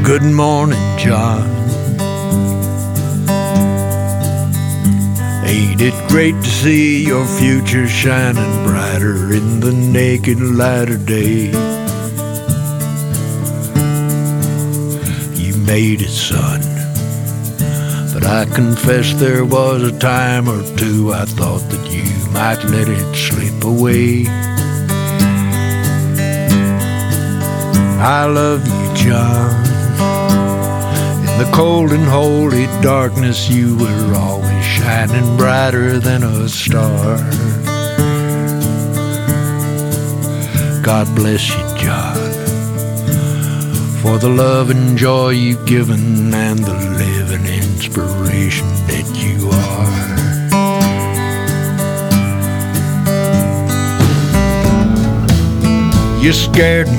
Good morning, John. Ain't it great to see your future shining brighter in the naked light of day? You made it, son, but I confess there was a time or two I thought that you might let it slip away. I love you, John. In the cold and holy darkness, you were always shining brighter than a star. God bless you, John, for the love and joy you've given and the living inspiration that you are. You scared me,